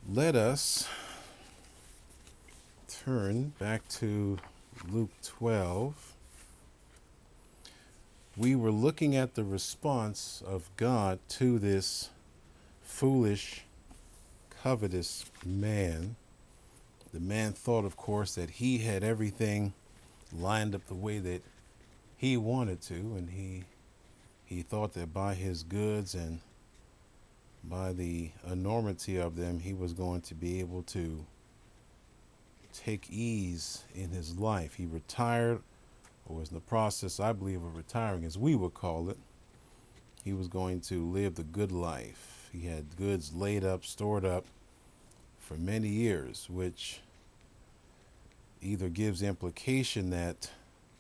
Let us turn back to Luke 12. We were looking at the response of God to this foolish, covetous man. The man thought, of course, that he had everything lined up the way that he wanted to, and he thought that by his goods and by the enormity of them, he was going to be able to take ease in his life. He retired, or was in the process, I believe, of retiring, as we would call it. He was going to live the good life. He had goods laid up, stored up for many years, which either gives the implication that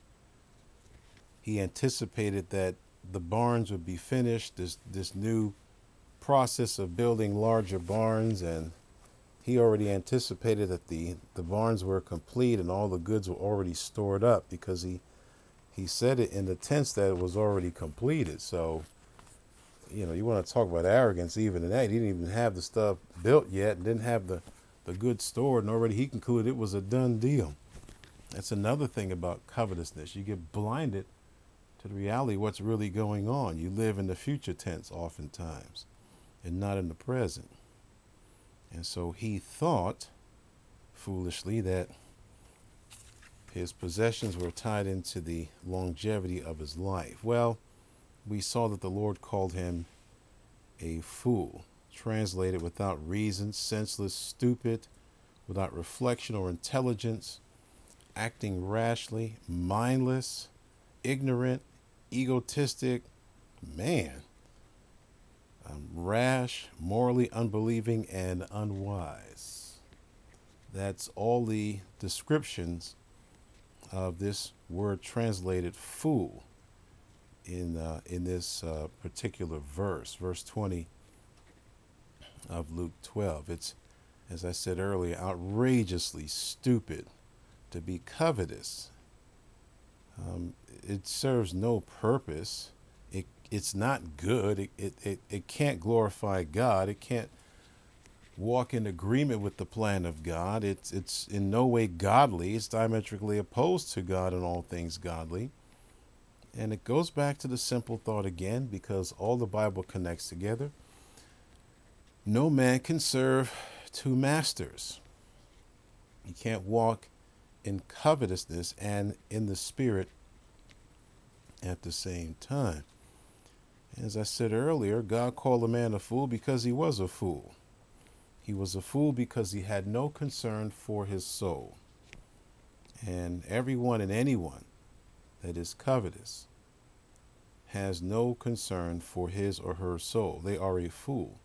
he anticipated that the barns would be finished, this new process of building larger barns, and he already anticipated that the barns were complete and all the goods were already stored up, because he said it in the tense that it was already completed. So, you want to talk about arrogance even in that. He didn't even have the stuff built yet and didn't have the goods stored, and already he concluded it was a done deal. That's another thing about covetousness. You get blinded to the reality of what's really going on. You live in the future tense oftentimes and not in the present. And so he thought foolishly that his possessions were tied into the longevity of his life. Well, we saw that the Lord called him a fool, translated without reason, senseless, stupid, without reflection or intelligence, acting rashly, mindless, ignorant, egotistic, man, rash, morally unbelieving, and unwise. That's all the descriptions of this word translated fool in this particular verse 20 of Luke 12. It's, as I said earlier, outrageously stupid to be covetous. It serves no purpose. It's not good. It can't glorify God. It can't walk in agreement with the plan of God. It's in no way godly. It's diametrically opposed to God and all things godly. And it goes back to the simple thought again, because all the Bible connects together. No man can serve two masters. You can't walk in covetousness and in the spirit at the same time. As I said earlier, God called a man a fool because he was a fool. He was a fool because he had no concern for his soul. And everyone and anyone that is covetous has no concern for his or her soul. They are a fool.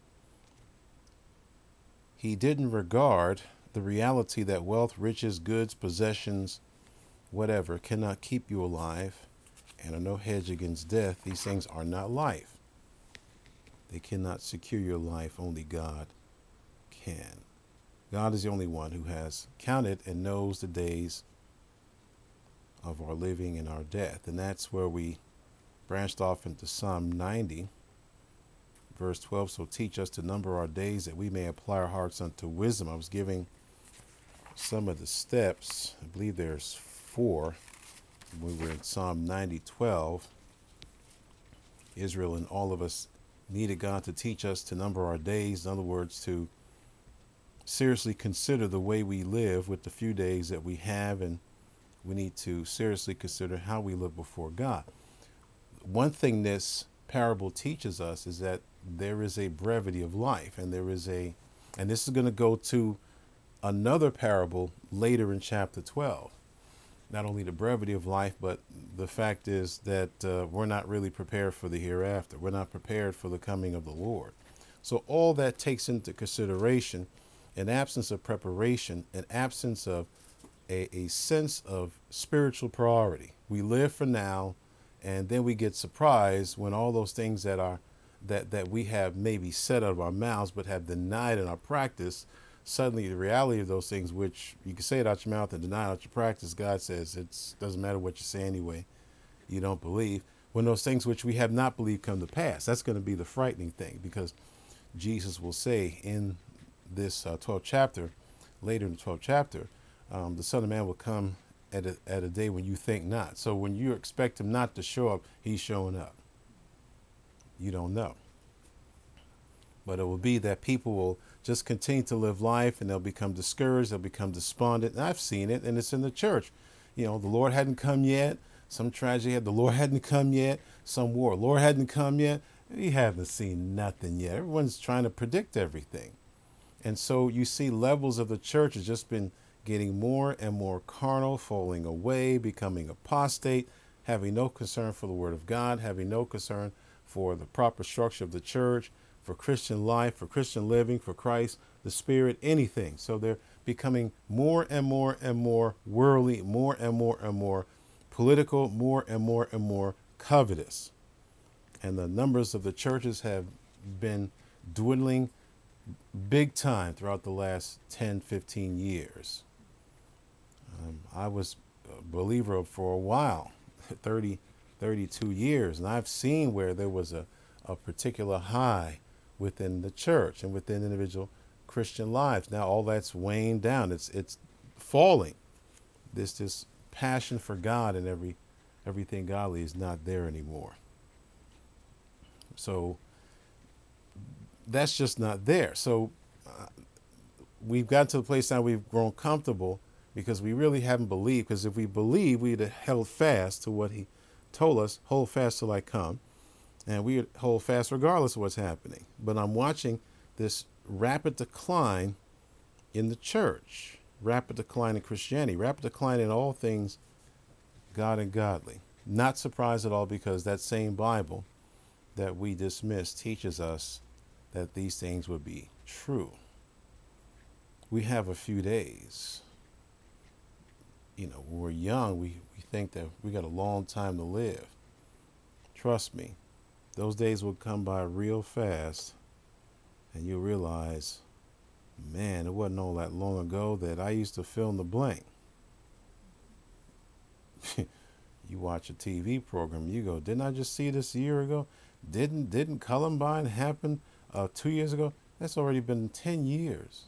He didn't regard the reality that wealth, riches, goods, possessions, whatever, cannot keep you alive and are no hedge against death. These things are not life. They cannot secure your life. Only God can. God is the only one who has counted and knows the days of our living and our death. And that's where we branched off into Psalm 90, verse 12. So teach us to number our days that we may apply our hearts unto wisdom. I was giving some of the steps. I believe there's 4. We were in Psalm 90:12. Israel and all of us needed God to teach us to number our days. In other words, to seriously consider the way we live with the few days that we have, and we need to seriously consider how we live before God. One thing this parable teaches us is that there is a brevity of life, and and this is going to go to another parable later in chapter 12. Not only the brevity of life, but the fact is that we're not really prepared for the hereafter. We're not prepared for the coming of the Lord. So all that takes into consideration an absence of preparation, an absence of a sense of spiritual priority. We live for now, and then we get surprised when all those things that we have maybe said out of our mouths but have denied in our practice, suddenly the reality of those things, which you can say it out your mouth and deny it out your practice, God says it doesn't matter what you say anyway, you don't believe. When those things which we have not believed come to pass, that's going to be the frightening thing, because Jesus will say in this 12th chapter, later in the 12th chapter, the Son of Man will come at a day when you think not. So when you expect him not to show up, he's showing up. You don't know. But it will be that people will just continue to live life and they'll become discouraged, they'll become despondent. And I've seen it, and it's in the church. You know, the Lord hadn't come yet. Some tragedy had, the Lord hadn't come yet. Some war, Lord hadn't come yet. We haven't seen nothing yet. Everyone's trying to predict everything. And so you see levels of the church has just been getting more and more carnal, falling away, becoming apostate, having no concern for the Word of God, having no concern for the proper structure of the church, for Christian life, for Christian living, for Christ, the Spirit, anything. So they're becoming more and more and more worldly, more and more and more political, more and more covetous. And the numbers of the churches have been dwindling big time throughout the last 10, 15 years. I was a believer for a while, 30, 32 years, and I've seen where there was a particular high within the church and within individual Christian lives. Now all that's weighing down. It's falling. This passion for God and everything godly is not there anymore. So that's just not there. So we've got to the place now we've grown comfortable because we really haven't believed. Because if we believe, we'd have held fast to what he told us, hold fast till I come. And we would hold fast regardless of what's happening. But I'm watching this rapid decline in the church, rapid decline in Christianity, rapid decline in all things God and godly. Not surprised at all, because that same Bible that we dismiss teaches us that these things would be true. We have a few days. You know, when we're young, we think that we got a long time to live. Trust me, those days will come by real fast, and you'll realize, man, it wasn't all that long ago that I used to fill in the blank. You watch a TV program, you go, didn't I just see this a year ago? Didn't Columbine happen 2 years ago? That's already been 10 years.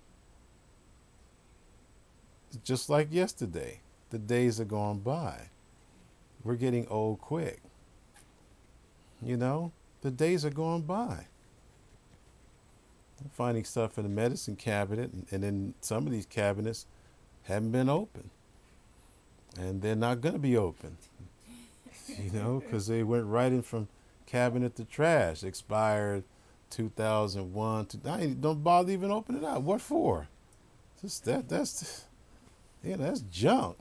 Just like yesterday, the days are gone by. We're getting old quick. You know, the days are going by. I'm finding stuff in the medicine cabinet, and then some of these cabinets haven't been opened. And they're not going to be open, you know, because they went right in from cabinet to trash. Expired 2001. Don't bother even opening it up. What for? Just that's junk.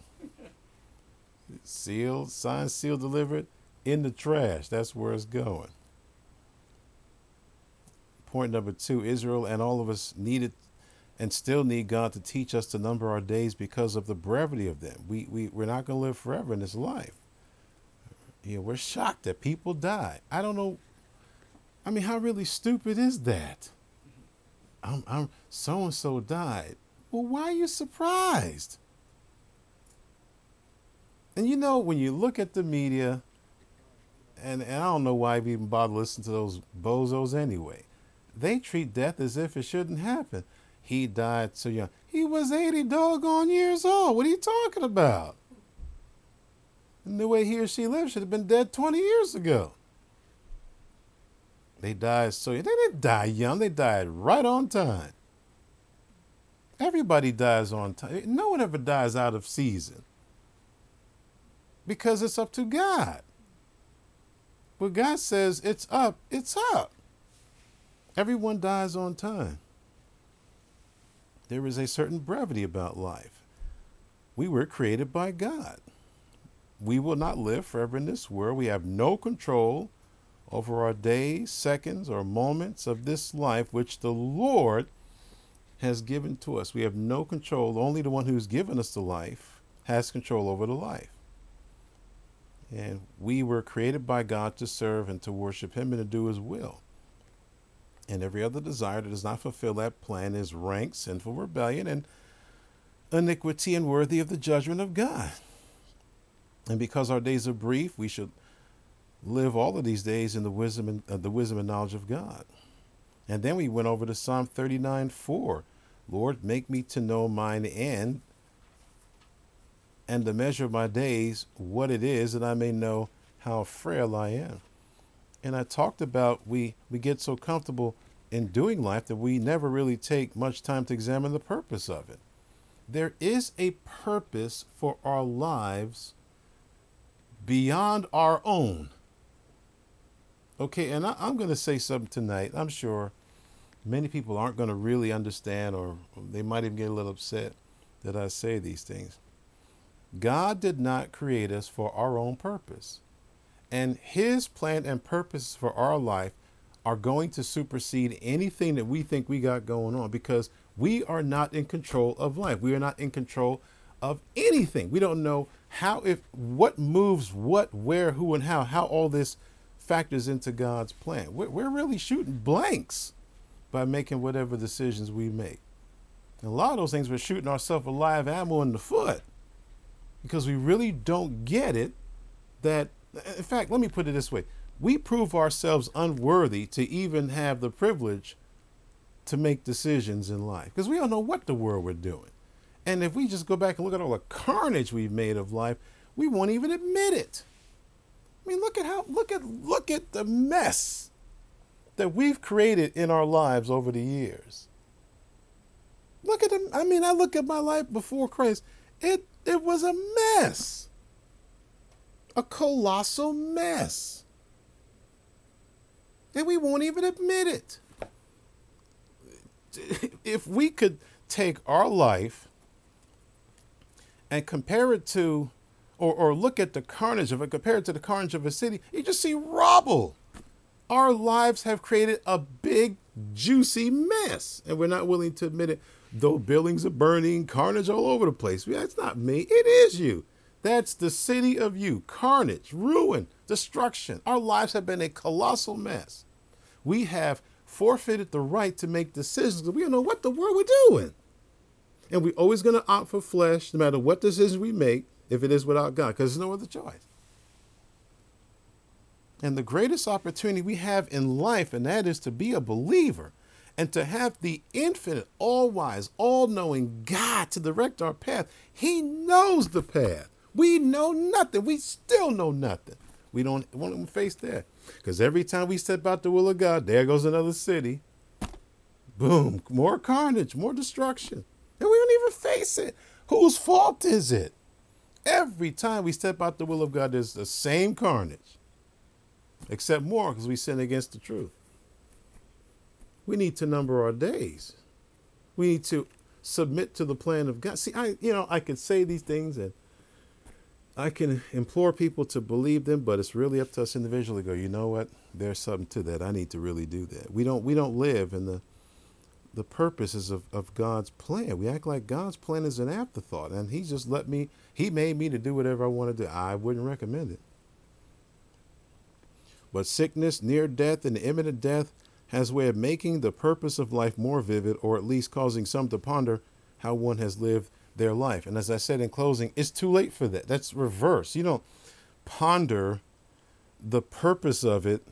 Sealed, signed, sealed, delivered, in the trash. That's where it's going. Point number 2, Israel and all of us needed and still need God to teach us to number our days because of the brevity of them. We're not going to live forever in this life. You know, we're shocked that people die. I don't know. I mean, how really stupid is that? I'm so-and-so died. Well, why are you surprised? And you know, when you look at the media, and I don't know why I even bother listening to those bozos anyway. They treat death as if it shouldn't happen. He died so young. He was 80 doggone years old. What are you talking about? And the way he or she lived should have been dead 20 years ago. They died so young. They didn't die young. They died right on time. Everybody dies on time. No one ever dies out of season, because it's up to God. But God says it's up, it's up. Everyone dies on time. There is a certain brevity about life. We were created by God. We will not live forever in this world. We have no control over our days, seconds, or moments of this life, which the Lord has given to us. We have no control. Only the one who's given us the life has control over the life. And we were created by God to serve and to worship him and to do his will. And every other desire that does not fulfill that plan is rank, sinful rebellion, and iniquity, and worthy of the judgment of God. And because our days are brief, we should live all of these days in the wisdom and knowledge of God. And then we went over to Psalm 39:4. Lord, make me to know mine end and the measure of my days, what it is, that I may know how frail I am. And I talked about we get so comfortable in doing life that we never really take much time to examine the purpose of it. There is a purpose for our lives beyond our own. Okay, and I'm going to say something tonight. I'm sure many people aren't going to really understand, or they might even get a little upset that I say these things. God did not create us for our own purpose. And his plan and purpose for our life are going to supersede anything that we think we got going on, because we are not in control of life. We are not in control of anything. We don't know how, if, what moves, what, where, who, and how all this factors into God's plan. We're really shooting blanks by making whatever decisions we make. And a lot of those things, we're shooting ourselves a live ammo in the foot because we really don't get it. That, in fact, let me put it this way. We prove ourselves unworthy to even have the privilege to make decisions in life because we don't know what the world we're doing. And if we just go back and look at all the carnage we've made of life, we won't even admit it. I mean, look at the mess that we've created in our lives over the years. Look at them. I mean, I look at my life before Christ. It was a mess. A colossal mess. And we won't even admit it. If we could take our life and compare it to, or look at the carnage of it, compare it to the carnage of a city, you just see rubble. Our lives have created a big, juicy mess, and we're not willing to admit it. Though buildings are burning, carnage all over the place. That's not me. It is you. That's the city of you. Carnage, ruin, destruction. Our lives have been a colossal mess. We have forfeited the right to make decisions because we don't know what the world we're doing. And we're always going to opt for flesh no matter what decisions we make, if it is without God, because there's no other choice. And the greatest opportunity we have in life, and that is to be a believer and to have the infinite, all-wise, all-knowing God to direct our path. He knows the path. We know nothing. We still know nothing. We don't want to face that. Because every time we step out the will of God, there goes another city. Boom, more carnage, more destruction. And we don't even face it. Whose fault is it? Every time we step out the will of God, there's the same carnage. Except more because we sin against the truth. We need to number our days. We need to submit to the plan of God. See, I could say these things and I can implore people to believe them, but it's really up to us individually to go, you know what? There's something to that. I need to really do that. We don't live in the purposes of God's plan. We act like God's plan is an afterthought, and he made me to do whatever I want to do. I wouldn't recommend it. But sickness, near death, and imminent death has a way of making the purpose of life more vivid, or at least causing some to ponder how one has lived their life. And as I said in closing, it's too late for that. That's reverse. You don't ponder the purpose of it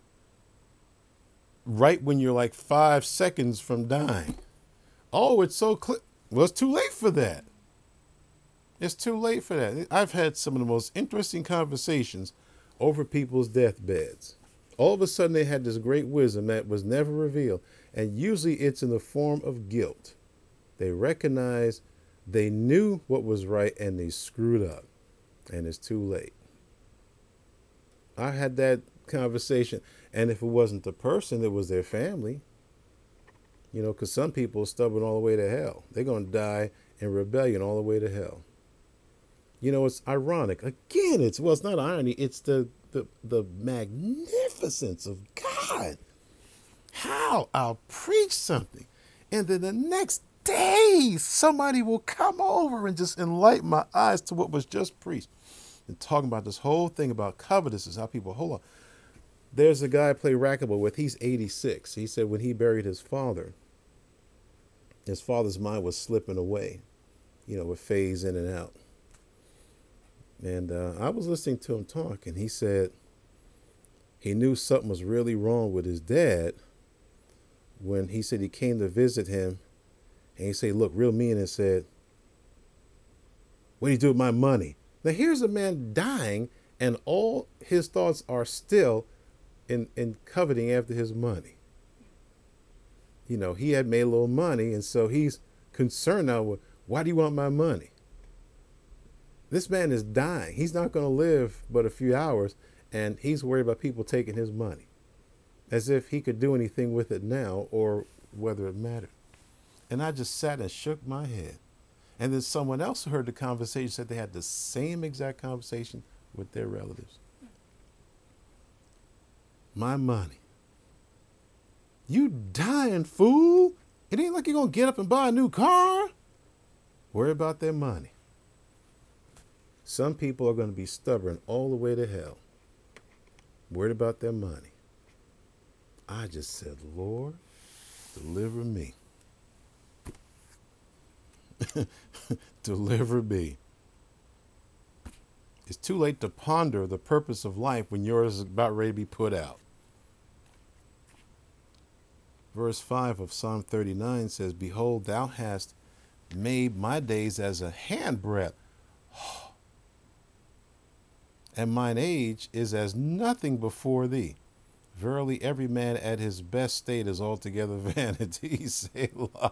right when you're like 5 seconds from dying. Oh, it's so clear. Well, it's too late for that. It's too late for that. I've had some of the most interesting conversations over people's deathbeds. All of a sudden, they had this great wisdom that was never revealed. And usually it's in the form of guilt. They recognize they knew what was right and they screwed up. And it's too late. I had that conversation. And if it wasn't the person, it was their family. You know, because some people are stubborn all the way to hell. They're going to die in rebellion all the way to hell. You know, it's ironic. Again, it's not irony. It's the magnificence of God. How I'll preach something, and then the next day somebody will come over and just enlighten my eyes to what was just preached. And talking about this whole thing about covetousness, how people, hold on. There's a guy I play racquetball with. He's 86. He said when he buried his father's mind was slipping away, you know, with phase in and out. And I was listening to him talk, and he said he knew something was really wrong with his dad, when he said he came to visit him, and he said, looked real mean and said, what do you do with my money? Now here's a man dying, and all his thoughts are still in coveting after his money. You know, he had made a little money, and so he's concerned now with, why do you want my money? This man is dying. He's not going to live but a few hours, and he's worried about people taking his money, as if he could do anything with it now or whether it mattered. And I just sat and shook my head. And then someone else who heard the conversation said they had the same exact conversation with their relatives. My money. You dying, fool. It ain't like you're going to get up and buy a new car. Worry about their money. Some people are going to be stubborn all the way to hell. Worried about their money. I just said, Lord, deliver me. Deliver me. It's too late to ponder the purpose of life when yours is about ready to be put out. Verse 5 of Psalm 39 says, behold, thou hast made my days as a handbreadth, and mine age is as nothing before thee. Verily, every man at his best state is altogether vanity. Selah.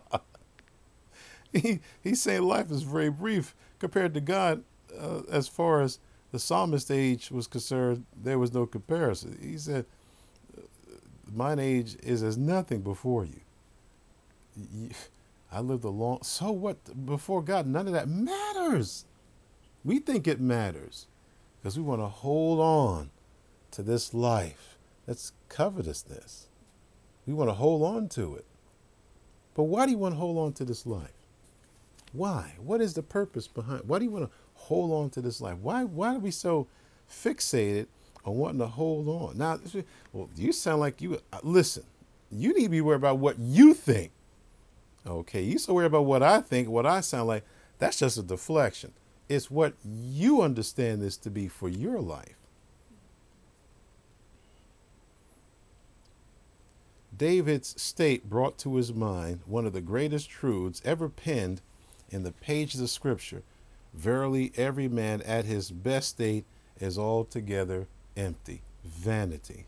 He's saying life is very brief compared to God. As far as the psalmist's age was concerned, there was no comparison. He said, mine age is as nothing before you. I lived a long, so what? Before God, none of that matters. We think it matters because we want to hold on to this life. That's covetousness. We want to hold on to it. But why do you want to hold on to this life? Why? What is the purpose behind? Why do you want to hold on to this life? Why are we so fixated on wanting to hold on? Now, well, you sound like you, listen, you need to be worried about what you think. Okay, you so worried about what I think, what I sound like. That's just a deflection. It's what you understand this to be for your life. David's state brought to his mind one of the greatest truths ever penned in the pages of Scripture. Verily, every man at his best state is altogether empty. Vanity.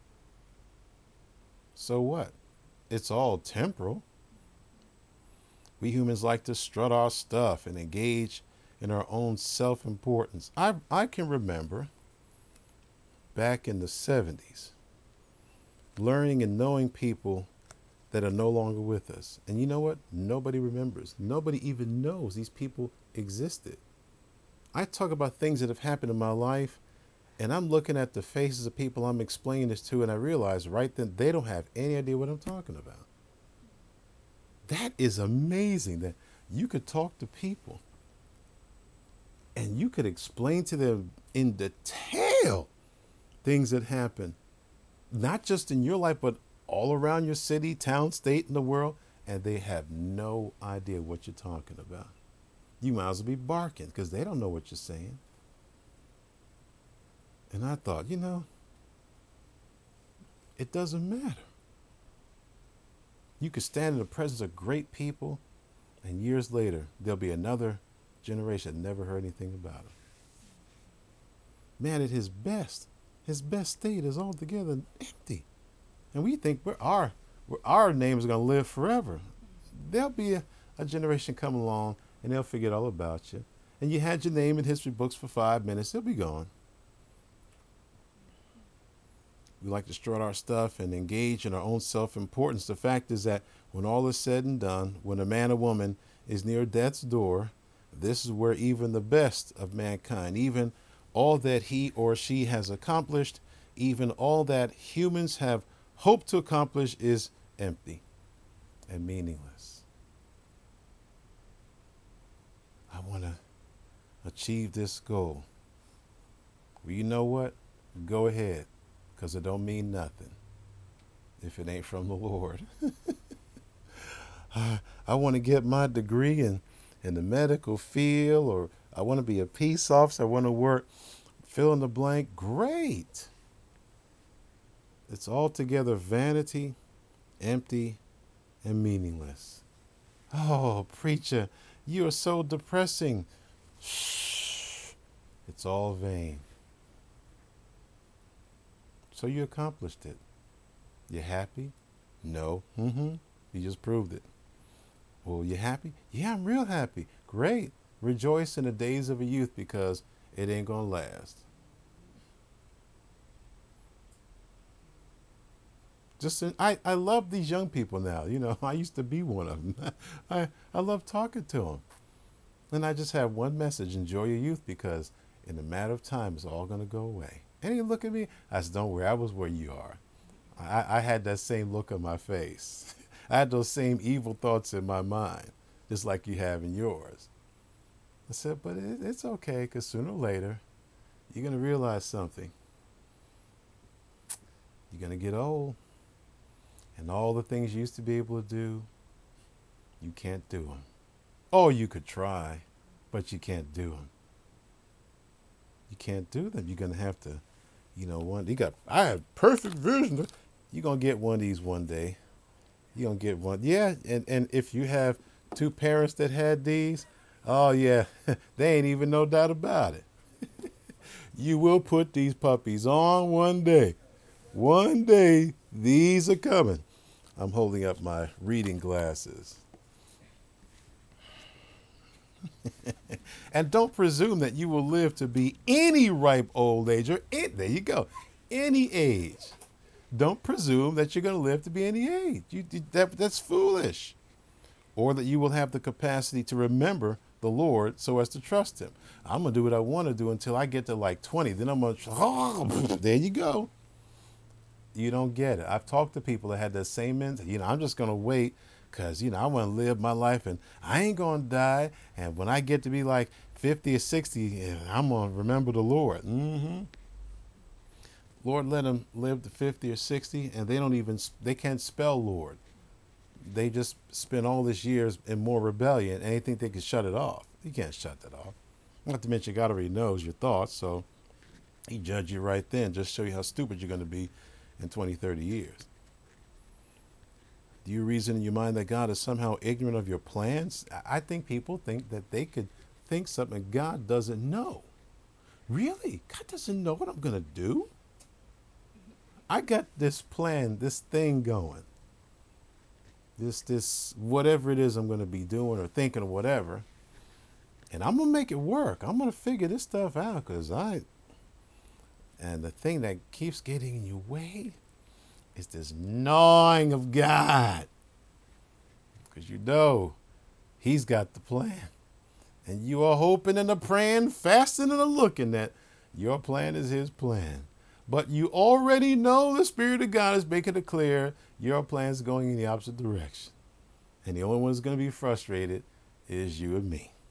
So what? It's all temporal. We humans like to strut our stuff and engage in our own self-importance. I can remember back in the 70s learning and knowing people that are no longer with us. And you know what? Nobody remembers. Nobody even knows these people existed. I talk about things that have happened in my life, and I'm looking at the faces of people I'm explaining this to, and I realize right then they don't have any idea what I'm talking about. That is amazing that you could talk to people and you could explain to them in detail things that happen, not just in your life, but all around your city, town, state, and the world, and they have no idea what you're talking about. You might as well be barking because they don't know what you're saying. And I thought, it doesn't matter. You could stand in the presence of great people, and years later, there'll be another generation that never heard anything about him. Man, at his best state is altogether empty. And we think our name is going to live forever. There'll be a generation come along, and they'll forget all about you. And you had your name in history books for 5 minutes, it'll be gone. We like to strut our stuff and engage in our own self-importance. The fact is that when all is said and done, when a man or woman is near death's door, this is where even the best of mankind, even all that he or she has accomplished, even all that humans have hoped to accomplish is empty and meaningless. I want to achieve this goal. Well, you know what? Go ahead, because it don't mean nothing if it ain't from the Lord. I want to get my degree in the medical field, or I want to be a peace officer. I want to work, fill in the blank. Great. It's altogether vanity empty and meaningless. Oh, preacher, you are so depressing. Shh. It's all vain. So you accomplished it. You happy? No. You just proved it. Well, you happy? Yeah, I'm real happy. Great. Rejoice in the days of your youth because it ain't gonna last. I love these young people now. I used to be one of them. I love talking to them. And I just have one message: enjoy your youth because in a matter of time, it's all gonna go away. And he look at me. I said, "Don't worry. I was where you are. I had that same look on my face. I had those same evil thoughts in my mind, just like you have in yours." I said, "But it's okay because sooner or later, you're gonna realize something. You're gonna get old, and all the things you used to be able to do, you can't do them. Oh, you could try, but you can't do them. You can't do them. You're gonna have to, one. I had perfect vision. You're gonna get one of these one day. You're gonna get one. Yeah, and if you have two parents that had these, oh yeah, they ain't even no doubt about it. You will put these puppies on one day. One day, these are coming." I'm holding up my reading glasses. And don't presume that you will live to be any ripe old age there you go, any age. Don't presume that you're going to live to be any age. That's foolish. Or that you will have the capacity to remember the Lord so as to trust him. I'm going to do what I want to do until I get to like 20. Then I'm going to, there you go. You don't get it. I've talked to people that had that same mentality. I'm just going to wait because, I want to live my life and I ain't going to die. And when I get to be like 50 or 60, I'm going to remember the Lord. Lord, let them live to 50 or 60 and they can't spell Lord. They just spend all these years in more rebellion and they think they can shut it off. You can't shut that off. Not to mention God already knows your thoughts, so he judge you right then, just show you how stupid you're going to be in 20, 30 years. Do you reason in your mind that God is somehow ignorant of your plans? I think people think that they could think something God doesn't know. Really? God doesn't know what I'm going to do? I got this plan, this thing going. This whatever it is I'm going to be doing or thinking or whatever. And I'm going to make it work. I'm going to figure this stuff out and the thing that keeps getting in your way is this gnawing of God. Because he's got the plan. And you are hoping and a praying, fasting and a looking that your plan is his plan. But you already know the Spirit of God is making it clear your plan is going in the opposite direction. And the only one who's going to be frustrated is you and me.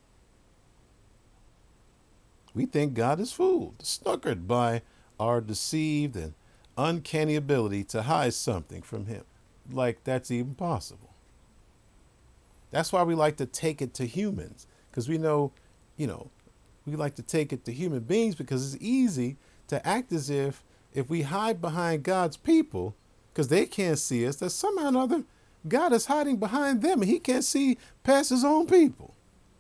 We think God is fooled, snookered by our deceived and uncanny ability to hide something from him. Like that's even possible. That's why we like to take it to humans. Because we know, we like to take it to human beings because it's easy to act as if we hide behind God's people, because they can't see us, that somehow or another God is hiding behind them and he can't see past his own people.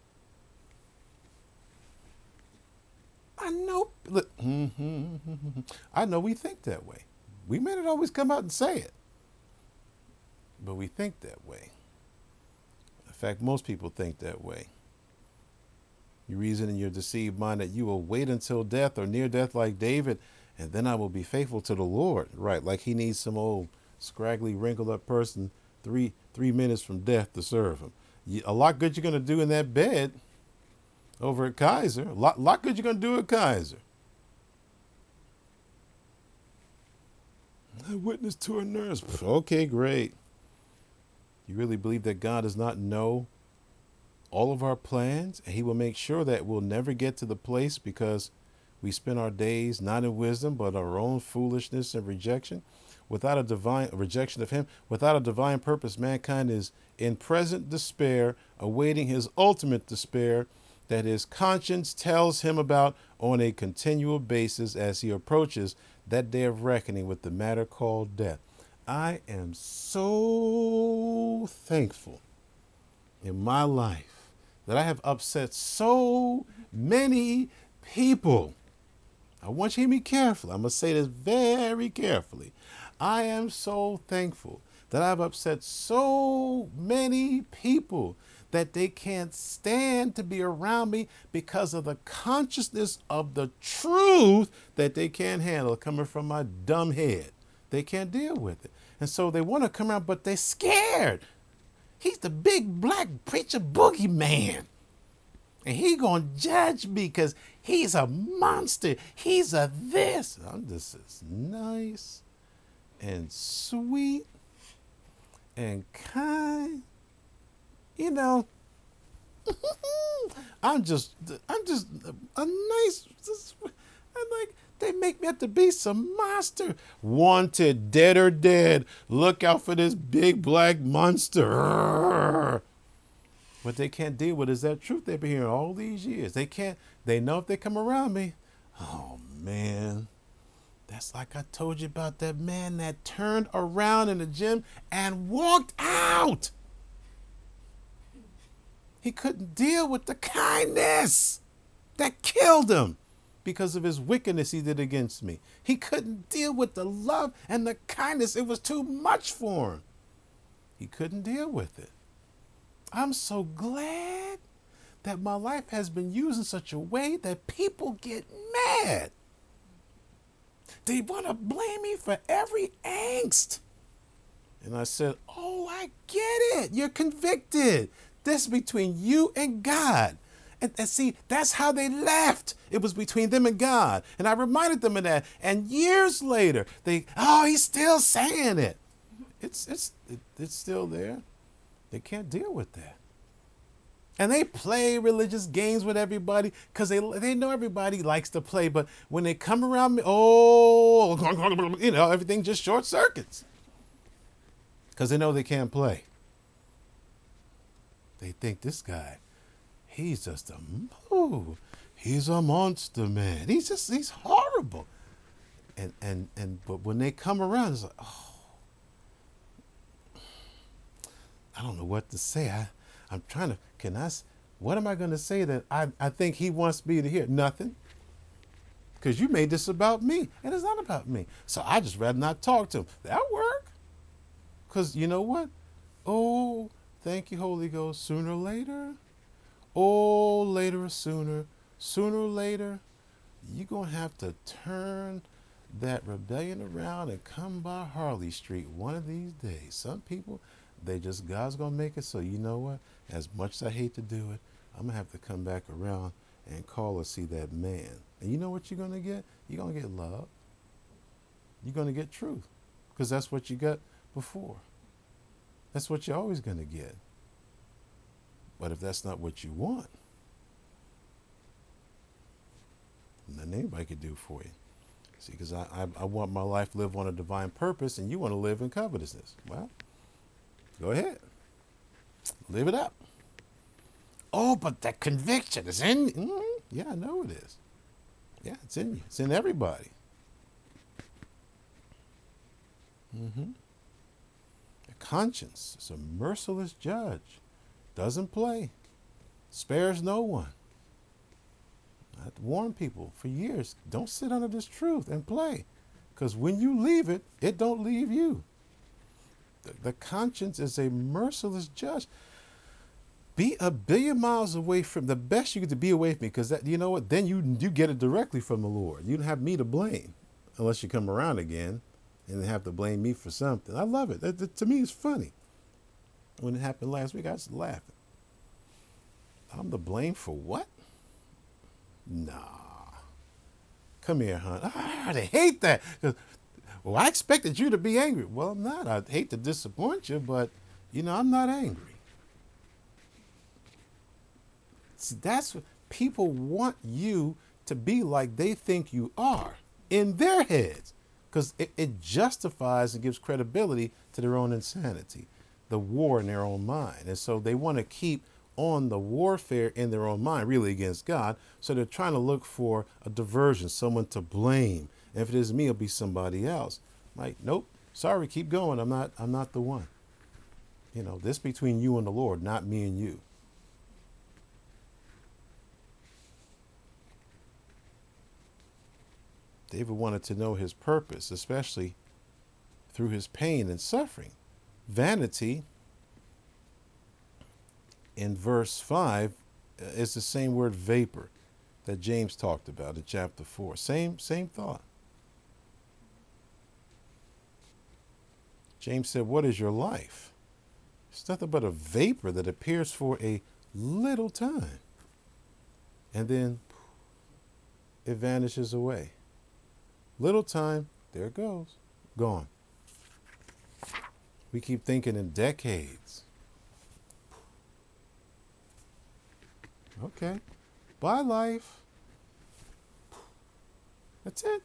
I know. Look, I know we think that way. We may not always come out and say it, but we think that way. In fact, most people think that way. You reason in your deceived mind that you will wait until death or near death like David, and then I will be faithful to the Lord. Right, like he needs some old scraggly, wrinkled up person 3 minutes from death to serve him. A lot good you're going to do in that bed over at Kaiser. A lot good you're going to do at Kaiser. I witnessed to a nurse. Okay, great. You really believe that God does not know all of our plans, and he will make sure that we'll never get to the place because we spend our days not in wisdom but our own foolishness and rejection? Without a divine rejection of him, without a divine purpose, mankind is in present despair, awaiting his ultimate despair that his conscience tells him about on a continual basis as he approaches that day of reckoning with the matter called death. I am so thankful in my life that I have upset so many people. I want you to hear me carefully. I'm going to say this very carefully. I am so thankful that I've upset so many people that they can't stand to be around me because of the consciousness of the truth that they can't handle coming from my dumb head. They can't deal with it. And so they want to come around, but they're scared. He's the big black preacher boogeyman. And he gonna judge me because he's a monster. He's a this. I'm just as nice and sweet and kind. You know, I'm just a nice. I'm like, they make me have to be some monster. Wanted, dead or dead. Look out for this big black monster. What they can't deal with is that truth they've been hearing all these years. They know if they come around me, oh man, that's like I told you about that man that turned around in the gym and walked out. He couldn't deal with the kindness that killed him because of his wickedness he did against me. He couldn't deal with the love and the kindness. It was too much for him. He couldn't deal with it. I'm so glad that my life has been used in such a way that people get mad. They want to blame me for every angst. And I said, oh, I get it. You're convicted. This is between you and God. And see, that's how they left. It was between them and God. And I reminded them of that. And years later, he's still saying it. It's still there. They can't deal with that. And they play religious games with everybody because they know everybody likes to play. But when they come around me, everything just short circuits. Because they know they can't play. They think this guy, he's just he's a monster, man. He's horrible. But when they come around, it's like, I don't know what to say. I'm trying to, what am I going to say that I think he wants me to hear? Nothing. Because you made this about me, and it's not about me. So I just rather not talk to him. That'll work. Because you know what? Oh, thank you, Holy Ghost. Sooner or later, later or sooner or later, you're going to have to turn that rebellion around and come by Harley Street one of these days. Some people, God's going to make it so, you know what? As much as I hate to do it, I'm going to have to come back around and call or see that man. And you know what you're going to get? You're going to get love. You're going to get truth. Because that's what you got before. That's what you're always going to get. But if that's not what you want, nothing anybody could do for you. See, because I want my life to live on a divine purpose, and you want to live in covetousness. Well, go ahead. Live it up. Oh, but that conviction is in. Yeah, I know it is. Yeah, it's in you. It's in everybody. The conscience is a merciless judge. Doesn't play. Spares no one. I have to warn people for years, don't sit under this truth and play. Because when you leave it, it don't leave you. The conscience is a merciless judge. Be a billion miles away from the best you get to be away from me, because you know what? Then you get it directly from the Lord. You don't have me to blame unless you come around again and have to blame me for something. I love it. To me, it's funny. When it happened last week, I was laughing. I'm to blame for what? Nah. Come here, hon. I hate that. Well, I expected you to be angry. Well, I'm not. I hate to disappoint you, but, I'm not angry. See, that's what people want you to be like they think you are in their heads, because it justifies and gives credibility to their own insanity, the war in their own mind. And so they want to keep on the warfare in their own mind, really against God. So they're trying to look for a diversion, someone to blame. And if it is me, it'll be somebody else. Like, nope, Sorry, keep going. I'm not the one. This between you and the Lord, not me and you. David wanted to know his purpose, especially through his pain and suffering. Vanity in verse 5 is the same word vapor that James talked about in chapter 4. Same thought. James said, what is your life? It's nothing but a vapor that appears for a little time. And then it vanishes away. Little time, there it goes. Gone. We keep thinking in decades. Okay. Bye, life. That's it.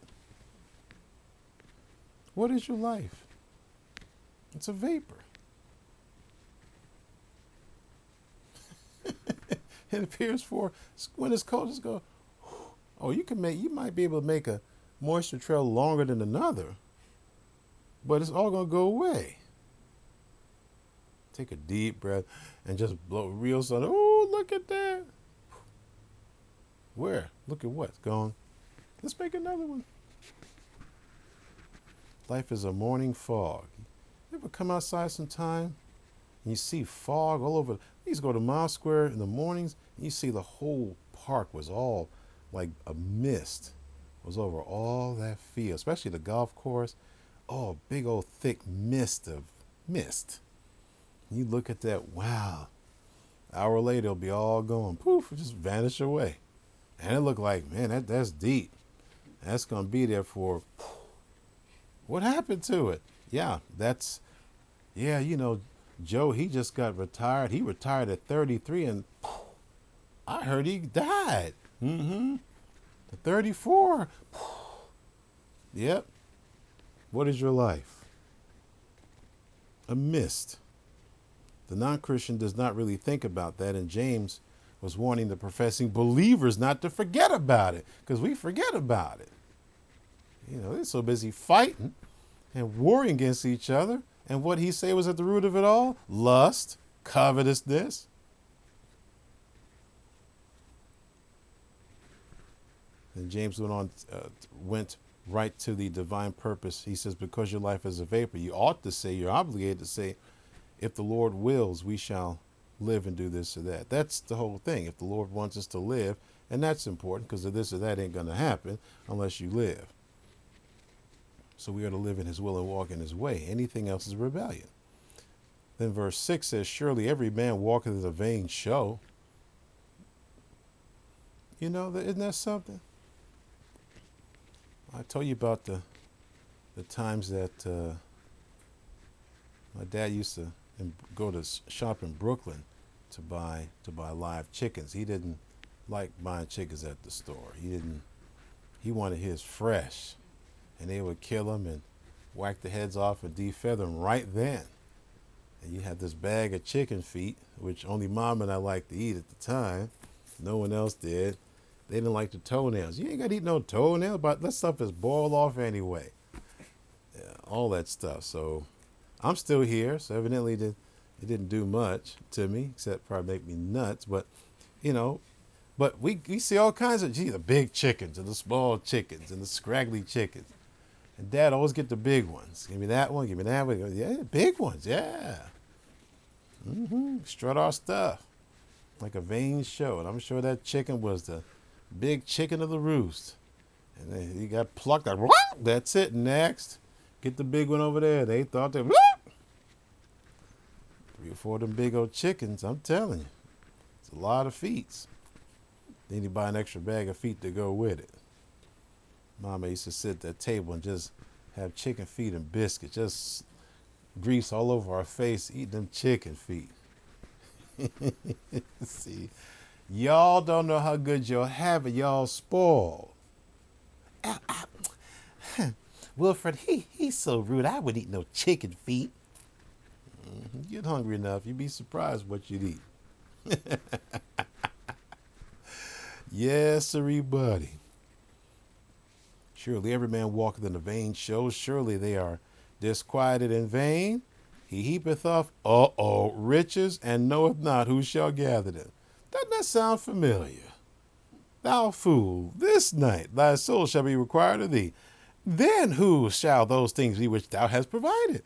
What is your life? It's a vapor. It appears for when it's cold, it's go. Oh, you might be able to make a moisture trail longer than another, but it's all gonna go away. Take a deep breath and just blow real sun. Oh, look at that. Where? Look at what's gone. Let's make another one. Life is a morning fog. You ever come outside sometime and you see fog all over? You used to go to Mile Square in the mornings and you see the whole park was all like a mist. Was over all that field, especially the golf course. Oh, big old thick mist of mist. You look at that, wow. Hour later, it'll be all gone. Poof, it just vanish away. And it looked like, man, that's deep. That's going to be there for, what happened to it? Yeah, Joe, he just got retired. He retired at 33, and I heard he died. Mm-hmm. 34. Yep. What is your life? A mist. The non-Christian does not really think about that, and James was warning the professing believers not to forget about it, because we forget about it. They're so busy fighting and warring against each other, and what he said was at the root of it all? Lust, covetousness. And James went right to the divine purpose. He says, because your life is a vapor, you ought to say, you're obligated to say, if the Lord wills, we shall live and do this or that. That's the whole thing. If the Lord wants us to live, and that's important because of this or that ain't going to happen unless you live. So we are to live in his will and walk in his way. Anything else is rebellion. Then verse 6 says, surely every man walketh in a vain show. Isn't that something? I told you about the times that my dad used to go to shop in Brooklyn to buy live chickens. He didn't like buying chickens at the store. He wanted his fresh, and they would kill them and whack the heads off and defeather them right then. And you had this bag of chicken feet, which only Mom and I liked to eat at the time. No one else did. They didn't like the toenails. You ain't got to eat no toenails, but that stuff is boiled off anyway. Yeah, all that stuff. So I'm still here. So evidently it didn't do much to me, except probably make me nuts. But, but we see all kinds of, the big chickens and the small chickens and the scraggly chickens. And Dad always get the big ones. Give me that one. Give me that one. Yeah, big ones. Yeah. Strut our stuff like a vain show. And I'm sure that chicken was the big chicken of the roost. And then he got plucked out. That's it. Next. Get the big one over there. They thought they 3 or 4 of them big old chickens. I'm telling you. It's a lot of feet. Then you buy an extra bag of feet to go with it. Mama used to sit at that table and just have chicken feet and biscuits. Just grease all over our face eating them chicken feet. See, y'all don't know how good you'll have it. Y'all spoiled. Wilfred, he's so rude. I wouldn't eat no chicken feet. Get hungry enough, you'd be surprised what you'd eat. Yes, everybody. Surely every man walketh in a vain show. Surely they are disquieted in vain. He heapeth up, riches, and knoweth not who shall gather them. Doesn't that sound familiar? Thou fool, this night thy soul shall be required of thee. Then who shall those things be which thou hast provided?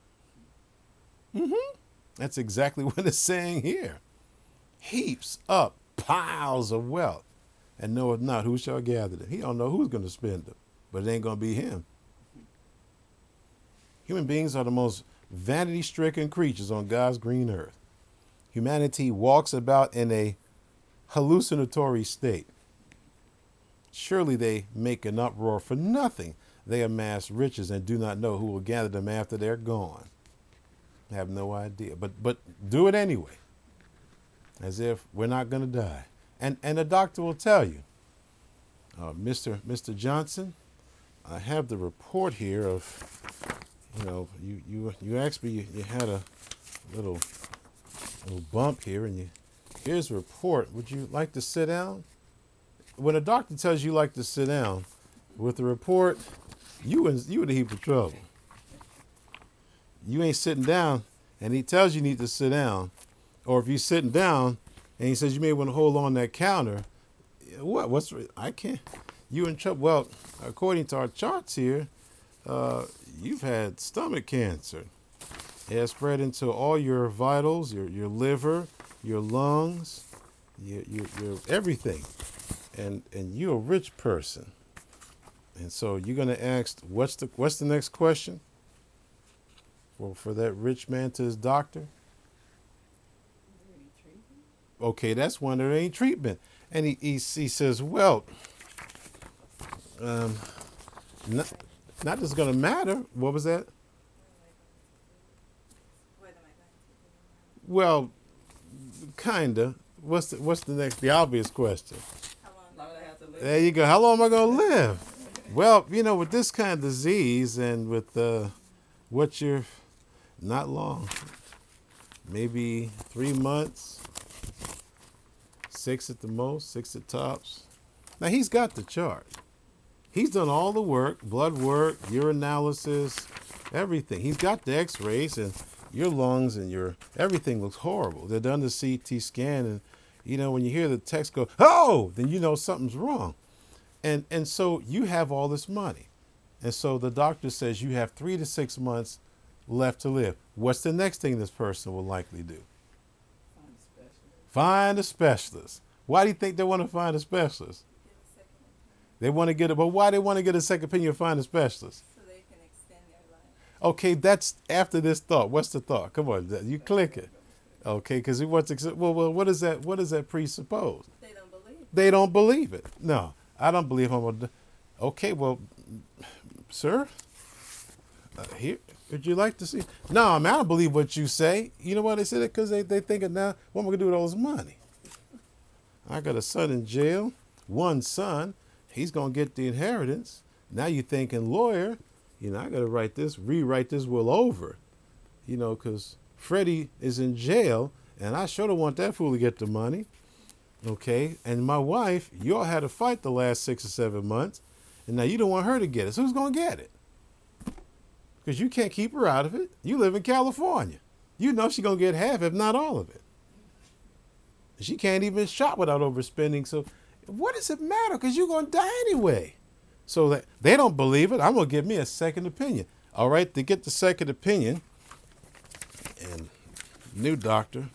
That's exactly what it's saying here. Heaps up piles of wealth and knoweth not who shall gather them. He don't know who's going to spend them, but it ain't going to be him. Human beings are the most vanity-stricken creatures on God's green earth. Humanity walks about in a hallucinatory state. Surely they make an uproar for nothing. They amass riches and do not know who will gather them after they're gone. I have no idea, but do it anyway, as if we're not going to die. And the doctor will tell you, Mr. Johnson, I have the report here of, you asked me, you had a little bump here, and here's a report. Would you like to sit down? When a doctor tells you like to sit down with the report, you in a heap of trouble. You ain't sitting down, and he tells you need to sit down, or if you're sitting down, and he says you may want to hold on that counter. I can't. You in trouble. Well, according to our charts here, you've had stomach cancer. It has spread into all your vitals, your liver, your lungs, your everything. And you're a rich person. And so you're going to ask, what's the next question? For that rich man to his doctor? Okay, that's one. There ain't treatment. And he says, well, not that's going to matter. What was that? Well, kinda. What's the next? The obvious question. How long do I have to live? There you go. How long am I going to live? Well, with this kind of disease and with what you're not long, maybe 3 months, 6 at the most, 6 at tops. Now he's got the chart. He's done all the work, blood work, urinalysis, everything. He's got the x-rays, and your lungs and your everything looks horrible. They're done the CT scan, and when you hear the text go, oh, then you know something's wrong. And so you have all this money. And so the doctor says you have 3 to 6 months left to live. What's the next thing this person will likely do? Find a specialist. Why do you think they want to find a specialist? They want to get it, but why they want to get a second opinion or find a specialist? So they can extend their life. Okay, that's after this thought. What's the thought? Come on, you click it. Okay, because he wants to. Well, what does that presuppose? They don't believe it. They don't believe it. No, I don't believe him. Okay, well, sir, here, would you like to see? No, I don't believe what you say. You know why they say that? Because they think it now. What am I going to do with all this money? I got a son in jail, one son. He's going to get the inheritance. Now you're thinking lawyer. I got to rewrite this will over. Because Freddie is in jail, and I sure don't want that fool to get the money. Okay, and my wife, you all had to fight the last 6 or 7 months, and now you don't want her to get it. So who's going to get it? Because you can't keep her out of it. You live in California. You know she's going to get half, if not all of it. She can't even shop without overspending. So what does it matter? Because you're going to die anyway. So that they don't believe it. I'm going to give me a second opinion. All right, to get the second opinion, and new doctor,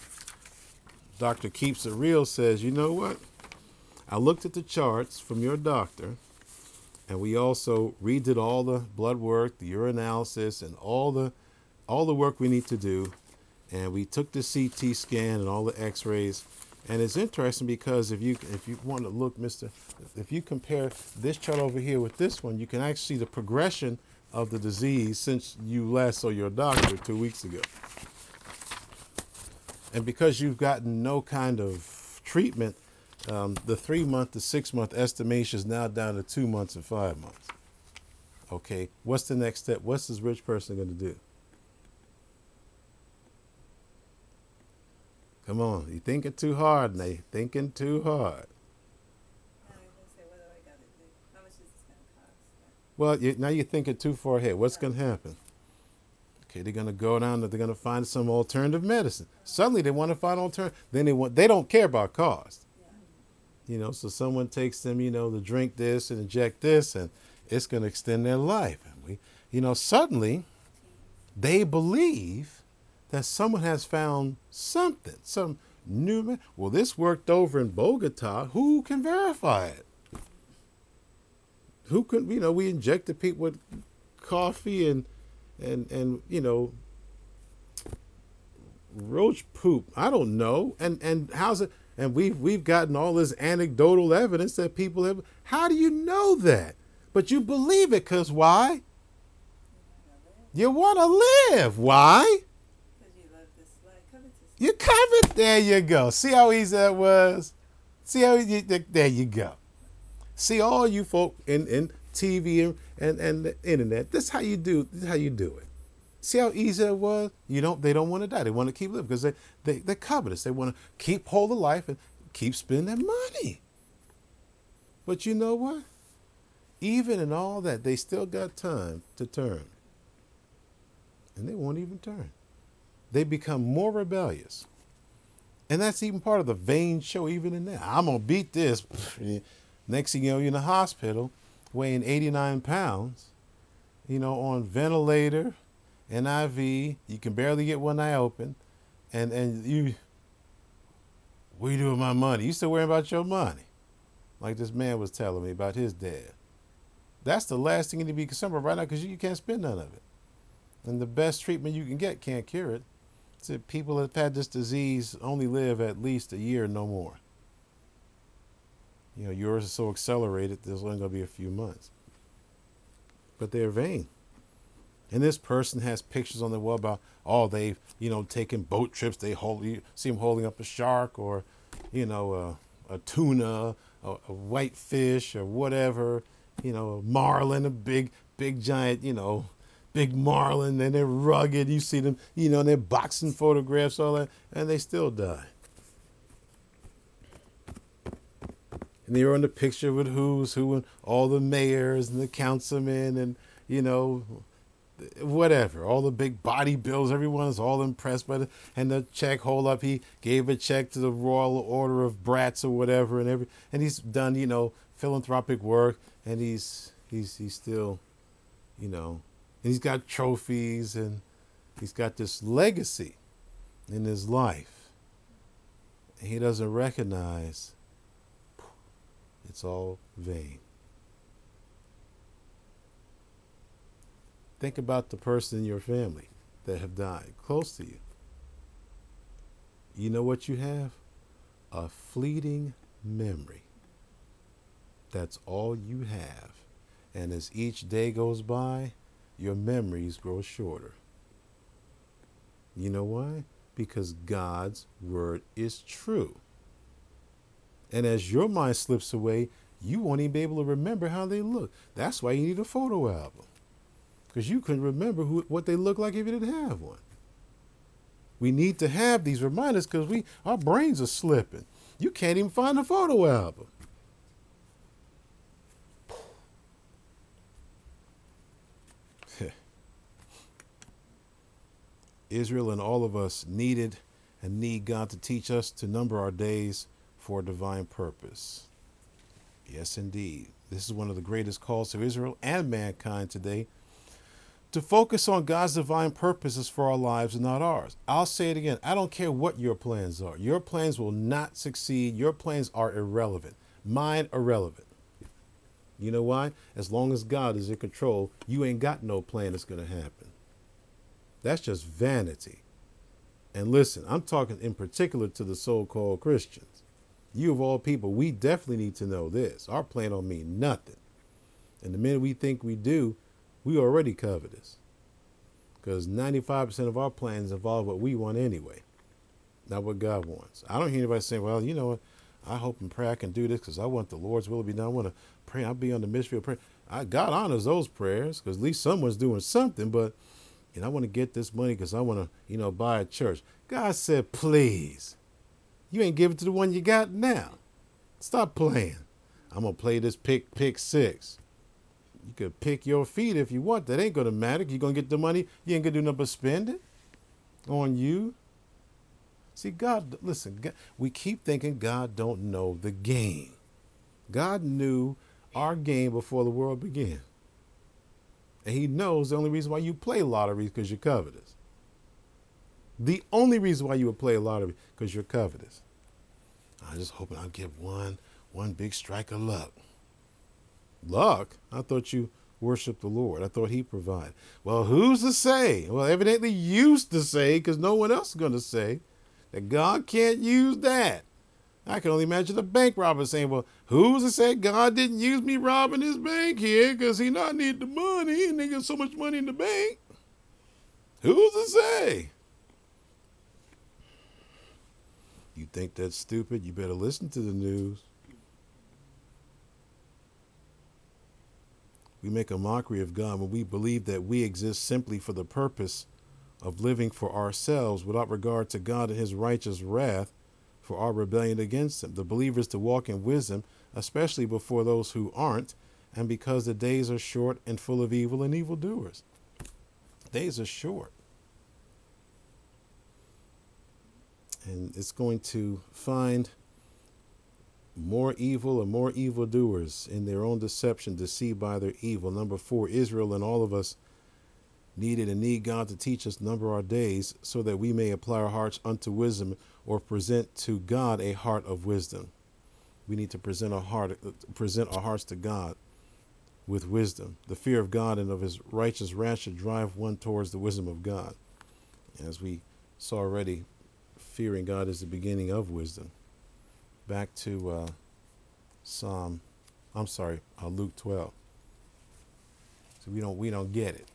Dr. Keeps It Real, says, you know what? I looked at the charts from your doctor, and we also redid all the blood work, the urinalysis, and all the work we need to do. And we took the CT scan and all the x-rays. And it's interesting because if you want to look, if you compare this chart over here with this one, you can actually see the progression of the disease since you last saw your doctor 2 weeks ago. And because you've gotten no kind of treatment, the 3 month to 6 month estimation is now down to 2 months and 5 months. Okay, what's the next step? What's this rich person going to do? Come on, you're thinking too hard, Nate. Thinking too hard. Now you're going to say, what do I got to do? How much is this going to cost? Well, now you're thinking too far ahead. What's going to happen? Okay, they're gonna go down. They're gonna find some alternative medicine. Suddenly, they want to find alternative. Then they don't care about cost. So someone takes them, to drink this and inject this, and it's gonna extend their life. And suddenly they believe that someone has found something, some new. Well, this worked over in Bogota. Who can verify it? Who can? We injected people with coffee and roach poop. I don't know. And how's it? And we've gotten all this anecdotal evidence that people have. How do you know that? But you believe it because why? You want to live. Why? Because you love this life, covetousness. You covet. There you go. See how easy that was? See how easy? There you go. See all you folk in TV and the internet. This is how you do. This is how you do it. See how easy it was? They don't want to die. They want to keep living because they're covetous. They want to keep hold of life and keep spending their money. But you know what? Even in all that, they still got time to turn. And they won't even turn. They become more rebellious. And that's even part of the vain show, even in that. I'm going to beat this. Next thing you know, you're in the hospital, weighing 89 pounds, on ventilator, NIV, you can barely get one eye open, and what are you doing with my money? You still worrying about your money, like this man was telling me about his dad. That's the last thing you need to be concerned about right now because you can't spend none of it. And the best treatment you can get can't cure it. So people that have had this disease only live at least a year, no more. Yours is so accelerated, there's only going to be a few months. But they're vain. And this person has pictures on the wall about, they've, taken boat trips. You see them holding up a shark or, a tuna, a white fish or whatever, a marlin, a big giant, big marlin, and they're rugged. You see them, and they're boxing photographs, all that, and they still die. And they were in the picture with who's who and all the mayors and the councilmen and, whatever, all the big bodybuilders, everyone's all impressed by it. And the check, hold up, he gave a check to the Royal Order of Brats or whatever, and he's done, philanthropic work, and he's still, and he's got trophies, and he's got this legacy in his life. And he doesn't recognize it's all vain. Think about the person in your family that have died close to you. You know what you have? A fleeting memory. That's all you have. And as each day goes by, your memories grow shorter. You know why? Because God's word is true. And as your mind slips away, you won't even be able to remember how they look. That's why you need a photo album. Because you couldn't remember what they look like if you didn't have one. We need to have these reminders because our brains are slipping. You can't even find a photo album. Israel and all of us needed and need God to teach us to number our days for a divine purpose. Yes, indeed. This is one of the greatest calls to Israel and mankind today, to focus on God's divine purposes for our lives and not ours. I'll say it again. I don't care what your plans are. Your plans will not succeed. Your plans are irrelevant. Mine are relevant. You know why? As long as God is in control, you ain't got no plan that's going to happen. That's just vanity. And listen, I'm talking in particular to the so-called Christians. You of all people, we definitely need to know this. Our plan don't mean nothing. And the minute we think we do, we already covetous. Because 95% of our plans involve what we want anyway, not what God wants. I don't hear anybody saying, well, you know what, I hope and pray I can do this because I want the Lord's will to be done. I want to pray. I'll be on the ministry of prayer. God honors those prayers because at least someone's doing something. But I want to get this money because I want to, buy a church. God said, please, you ain't give it to the one you got now. Stop playing. I'm going to play this pick six. You could pick your feet if you want. That ain't gonna matter. You're gonna get the money. You ain't gonna do nothing but spend it on you. See, God, listen, God, we keep thinking God don't know the game. God knew our game before the world began. And he knows the only reason why you play lottery is because you're covetous. The only reason why you would play lottery because you're covetous. I'm just hoping I'll get one big strike of luck. Luck? I thought you worshiped the Lord. I thought he provided. Well, who's to say? Well, evidently you used to say, because no one else is going to say, that God can't use that. I can only imagine a bank robber saying, well, who's to say God didn't use me robbing his bank here because he not need the money and they got so much money in the bank? Who's to say? You think that's stupid? You better listen to the news. We make a mockery of God when we believe that we exist simply for the purpose of living for ourselves without regard to God and his righteous wrath for our rebellion against him. The believer is to walk in wisdom, especially before those who aren't, and because the days are short and full of evil and evildoers. Days are short. And it's going to find more evil and more evildoers in their own deception, deceived by their evil. Number 4, Israel and all of us needed and need God to teach us number our days so that we may apply our hearts unto wisdom, or present to God a heart of wisdom. We need to present our hearts to God with wisdom. The fear of God and of his righteous wrath should drive one towards the wisdom of God. As we saw already, fearing God is the beginning of wisdom. Back to Luke 12. So we don't get it.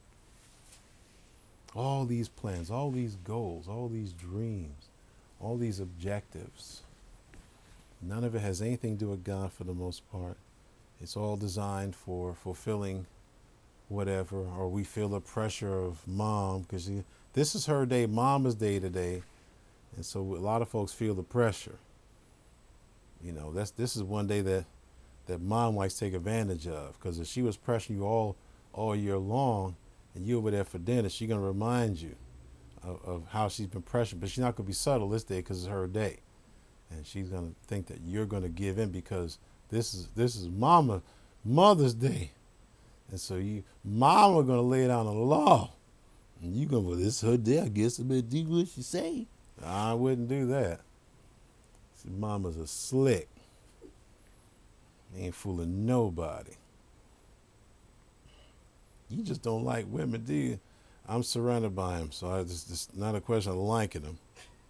All these plans, all these goals, all these dreams, all these objectives, none of it has anything to do with God for the most part. It's all designed for fulfilling whatever, or we feel the pressure of mom because this is her day, mama's day today. And so a lot of folks feel the pressure. You know, this is one day that mom likes to take advantage of, because if she was pressuring you all year long and you over there for dinner, she's going to remind you of how she's been pressured. But she's not going to be subtle this day because it's her day. And she's going to think that you're going to give in because this is Mother's Day. And so mama going to lay it down on the law. And you going, well, this is her day. I guess I better do what she say. I wouldn't do that. See, mamas are slick. They ain't fooling nobody. You just don't like women, do you? I'm surrounded by them, so it's not a question of liking them.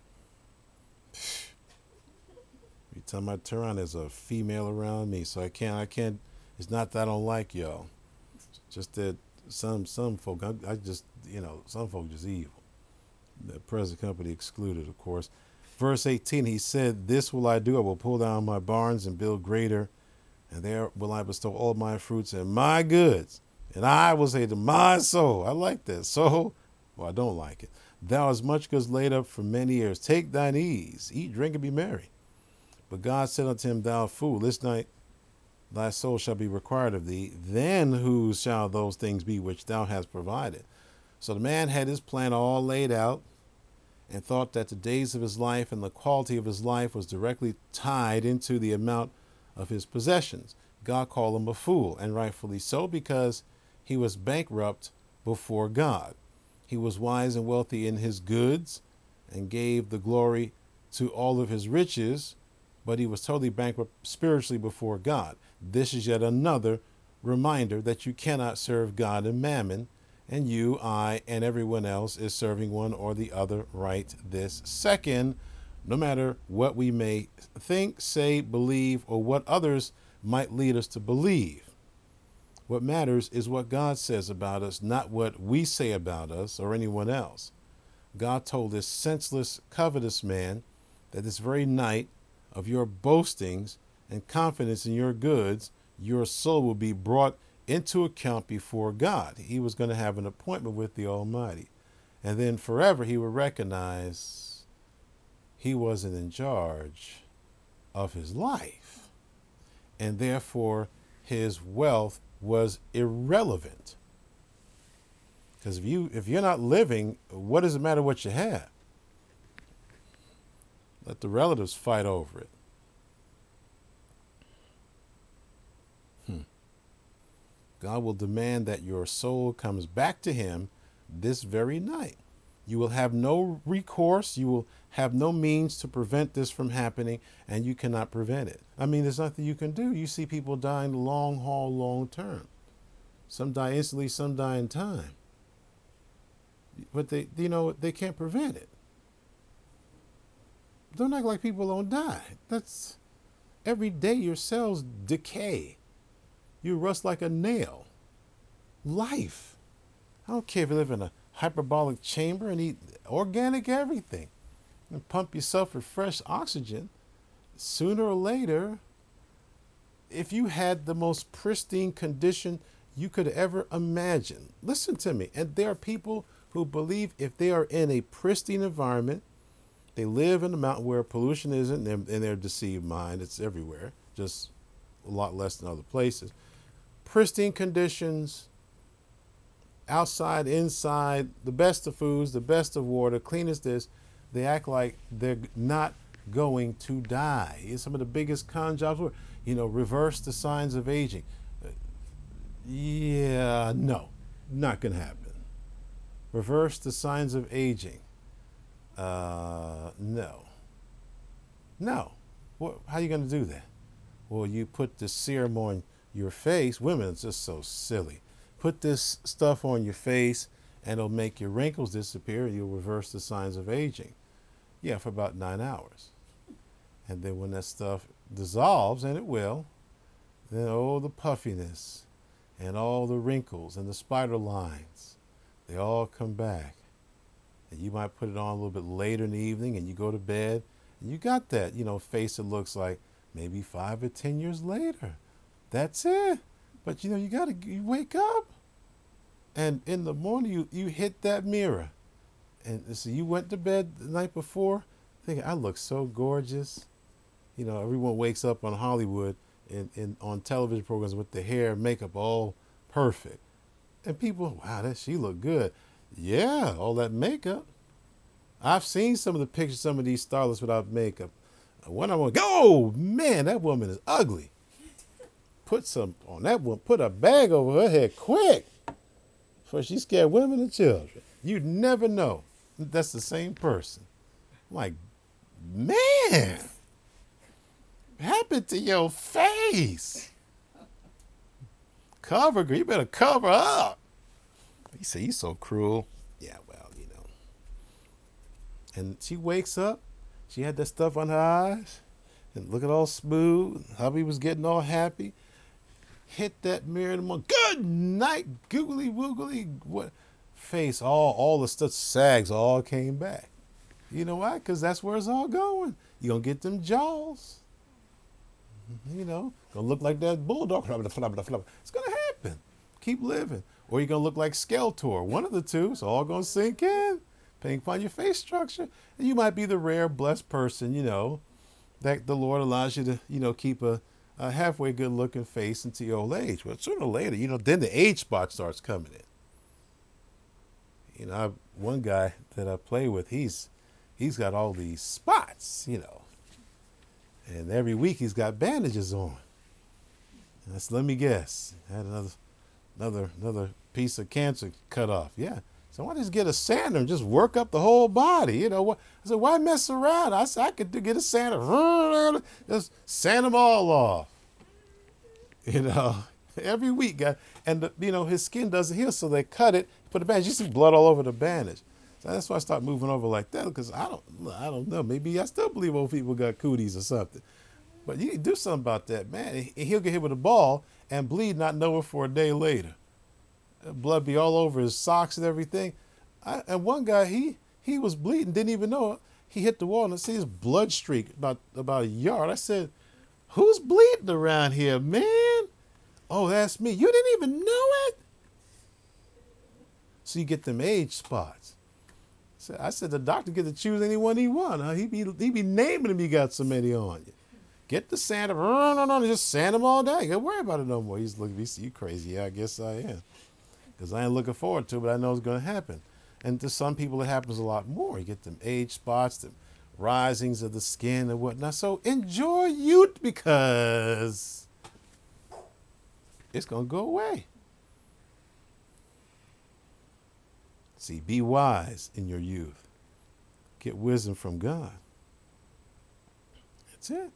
Every time I turn around, there's a female around me, so I can't. It's not that I don't like y'all. It's just that some folk, I just, some folk just evil. The present company excluded, of course. Verse 18, he said, "This will I do. I will pull down my barns and build greater, and there will I bestow all my fruits and my goods. And I will say to my soul," I like that. Soul, well, I don't like it. "Thou hast much goods laid up for many years. Take thine ease, eat, drink, and be merry." But God said unto him, "Thou fool, this night thy soul shall be required of thee. Then whose shall those things be which thou hast provided?" So the man had his plan all laid out and thought that the days of his life and the quality of his life was directly tied into the amount of his possessions. God called him a fool, and rightfully so, because he was bankrupt before God. He was wise and wealthy in his goods and gave the glory to all of his riches, but he was totally bankrupt spiritually before God. This is yet another reminder that you cannot serve God and mammon, and you, I, and everyone else is serving one or the other right this second, no matter what we may think, say, believe, or what others might lead us to believe. What matters is what God says about us, not what we say about us or anyone else. God told this senseless, covetous man that this very night of your boastings and confidence in your goods, your soul will be brought into account before God. He was going to have an appointment with the Almighty. And then forever he would recognize he wasn't in charge of his life. And therefore his wealth was irrelevant. Because if you're not living, what does it matter what you have? Let the relatives fight over it. God will demand that your soul comes back to him this very night. You will have no recourse. You will have no means to prevent this from happening, and you cannot prevent it. I mean, there's nothing you can do. You see people dying long haul, long term. Some die instantly, some die in time. But they can't prevent it. Don't act like people don't die. That's every day your cells decay. You rust like a nail. Life. I don't care if you live in a hyperbolic chamber and eat organic everything and pump yourself with fresh oxygen. Sooner or later, if you had the most pristine condition you could ever imagine, listen to me, and there are people who believe if they are in a pristine environment, they live in a mountain where pollution isn't in their deceived mind. It's everywhere, just a lot less than other places. Pristine conditions, outside, inside, the best of foods, the best of water, clean as this. They act like they're not going to die. It's some of the biggest con jobs. Reverse the signs of aging. No, not going to happen. Reverse the signs of aging. No. How are you going to do that? Well, you put the serum on your face. Women are just so silly. Put this stuff on your face and it'll make your wrinkles disappear and you'll reverse the signs of aging. Yeah, for about 9 hours. And then when that stuff dissolves, and it will, then the puffiness and all the wrinkles and the spider lines, they all come back. And you might put it on a little bit later in the evening and you go to bed and you got that, face that looks like maybe 5 or 10 years later. That's it. But you wake up and in the morning you hit that mirror. And so you went to bed the night before thinking, I look so gorgeous. Everyone wakes up on Hollywood and on television programs with the hair and makeup all perfect. And people, wow, she look good. Yeah, all that makeup. I've seen some of the pictures, some of these starlets without makeup. When I'm like, oh man, that woman is ugly. Put some on that one. Put a bag over her head quick, before she scared women and children. You'd never know that's the same person. I'm like, man, what happened to your face? Cover, girl. You better cover up. He said, you so cruel. Yeah, well. And she wakes up. She had that stuff on her eyes. And looking all smooth. Hubby was getting all happy. Hit that mirror in the morning. Good night, googly woogly. What face? All the stuff, sags all came back. You know why? Because that's where it's all going. You're going to get them jaws. Going to look like that bulldog. It's going to happen. Keep living. Or you're going to look like Skeletor. One of the two. It's all going to sink in. Depending upon your face structure. And you might be the rare, blessed person, that the Lord allows you to, keep a halfway good-looking face into your old age. But sooner or later, then the age spot starts coming in. One guy that I play with, he's got all these spots, and every week he's got bandages on. And let me guess, had another piece of cancer cut off. Yeah. So why just get a sander and just work up the whole body? I said, why mess around? I said, I could get a sander, just sand them all off. Every week, and his skin doesn't heal, so they cut it, put a bandage. You see blood all over the bandage. So that's why I start moving over like that, because I don't know. Maybe I still believe old people got cooties or something. But you need to do something about that, man. He'll get hit with a ball and bleed, not know it for a day later. Blood be all over his socks and everything. And one guy, he was bleeding, didn't even know it. He hit the wall and I see his blood streak about a yard. I said, who's bleeding around here, man? Oh, that's me. You didn't even know it? So you get them age spots. So I said the doctor get to choose anyone he want. Huh? He be naming them. He got so many on you. Get the sand. No, just sand them all day. Don't worry about it no more. He's looking at me, see, you crazy. Yeah, I guess I am. Because I ain't looking forward to it, but I know it's going to happen. And to some people, it happens a lot more. You get them age spots, the risings of the skin and whatnot. So enjoy youth because it's going to go away. See, be wise in your youth. Get wisdom from God. That's it.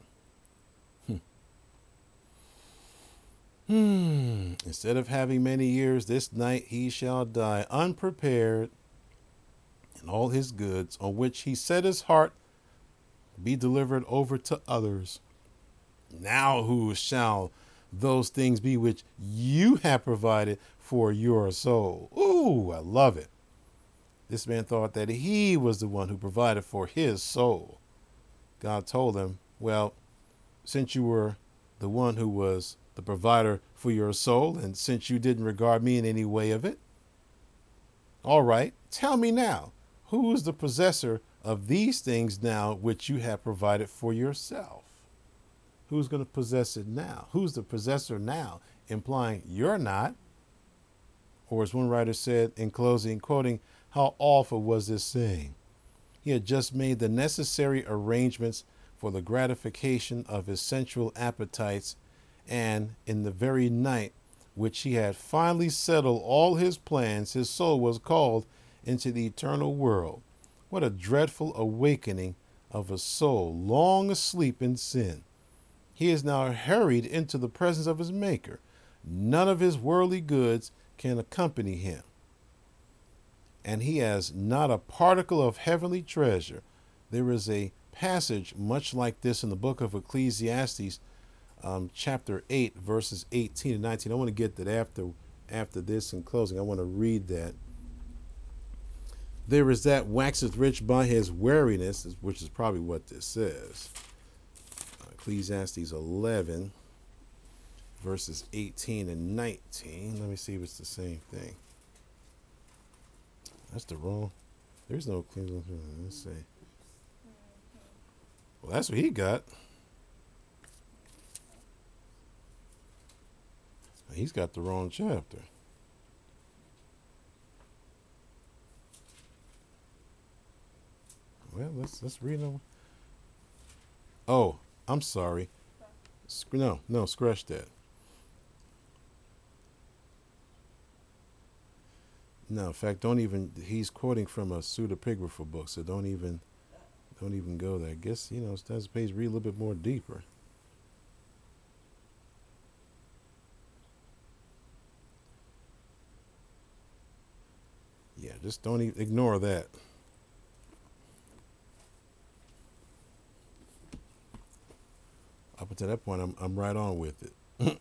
Instead of having many years, this night he shall die unprepared, and all his goods, on which he set his heart, be delivered over to others. Now who shall those things be which you have provided for your soul? Ooh, I love it. This man thought that he was the one who provided for his soul. God told him, well, since you were the one who was the provider for your soul, and since you didn't regard me in any way of it, all right, tell me now, who is the possessor of these things now which you have provided for yourself? Who's going to possess it now? Who's the possessor now? Implying you're not. Or as one writer said in closing, quoting, how awful was this saying? He had just made the necessary arrangements for the gratification of his sensual appetites, and in the very night which he had finally settled all his plans, his soul was called into the eternal world. What a dreadful awakening of a soul long asleep in sin. He is now hurried into the presence of his Maker. None of his worldly goods can accompany him, and he has not a particle of heavenly treasure. There is a passage much like this in the book of Ecclesiastes, chapter 8, verses 18 and 19. I want to get that after this in closing. I want to read that. There is that waxeth rich by his weariness, which is probably what this says. Ecclesiastes 11, verses 18 and 19. Let me see if it's the same thing. That's the wrong. There's no Ecclesiastes. Let's see. Well, that's what he got. He's got the wrong chapter. Well, let's read them. Oh, I'm sorry. No, scratch that. No, in fact, don't even. He's quoting from a pseudepigrapha book, so don't even go there. I guess that's the page. Read a little bit more deeper. Yeah, just don't even ignore that. Up until that point, I'm right on with it.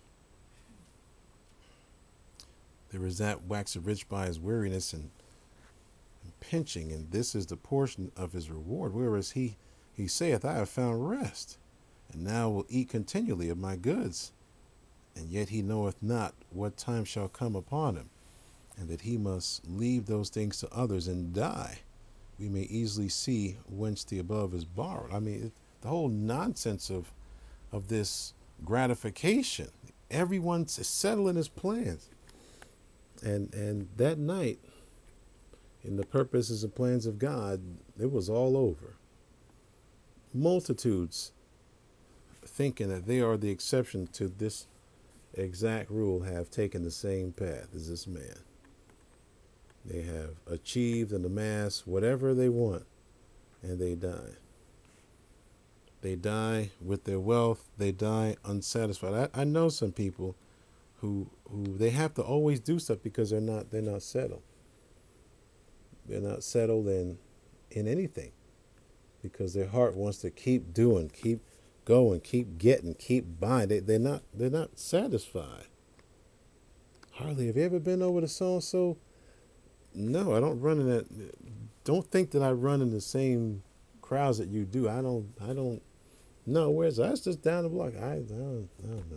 There is that waxeth rich by his weariness and pinching, and this is the portion of his reward. Whereas he saith, I have found rest, and now will eat continually of my goods. And yet he knoweth not what time shall come upon him, and that he must leave those things to others and die. We may easily see whence the above is borrowed. I mean, the whole nonsense of this gratification. Everyone's settling his plans. And that night, in the purposes and plans of God, it was all over. Multitudes thinking that they are the exception to this exact rule have taken the same path as this man. They have achieved and amassed whatever they want, and they die. They die with their wealth. They die unsatisfied. I know some people who they have to always do stuff because they're not settled. They're not settled in anything because their heart wants to keep doing, keep going, keep getting, keep buying. They're not satisfied. Hardly. Have you ever been over to so and so? No, I don't run in that. Don't think that I run in the same crowds that you do. I don't. No, where's that's just down the block. I don't know.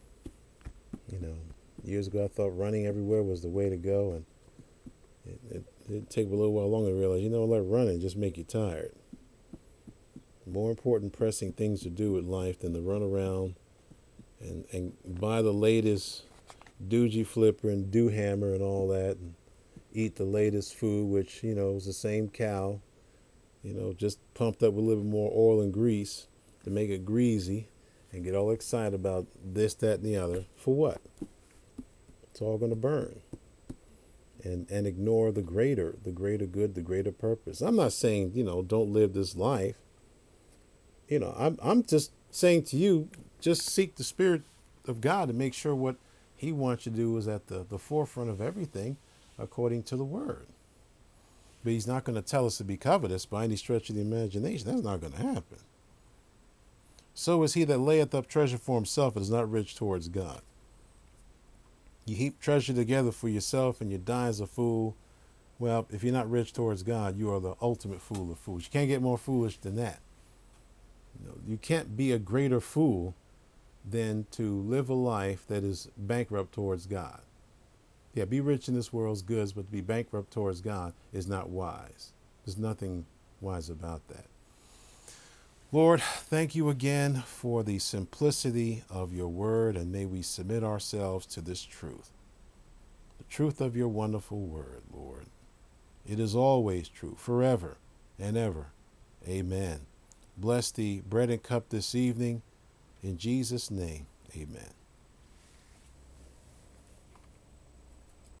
Years ago I thought running everywhere was the way to go, and it'd take a little while longer to realize, let running just make you tired. More important pressing things to do with life than to run around and buy the latest doogie flipper and do hammer and all that, and eat the latest food, which, is the same cow, just pumped up with a little bit more oil and grease to make it greasy, and get all excited about this, that, and the other. For what? It's all going to burn. And ignore the greater good, the greater purpose. I'm not saying, don't live this life. I'm just saying to you, just seek the Spirit of God to make sure what He wants you to do is at the forefront of everything according to the Word. But He's not going to tell us to be covetous by any stretch of the imagination. That's not going to happen. So is he that layeth up treasure for himself and is not rich towards God. You heap treasure together for yourself and you die as a fool. Well, if you're not rich towards God, you are the ultimate fool of fools. You can't get more foolish than that. You can't be a greater fool than to live a life that is bankrupt towards God. Yeah, be rich in this world's goods, but to be bankrupt towards God is not wise. There's nothing wise about that. Lord, thank you again for the simplicity of your word, and may we submit ourselves to this truth. The truth of your wonderful word, Lord. It is always true, forever and ever. Amen. Bless the bread and cup this evening. In Jesus' name, amen.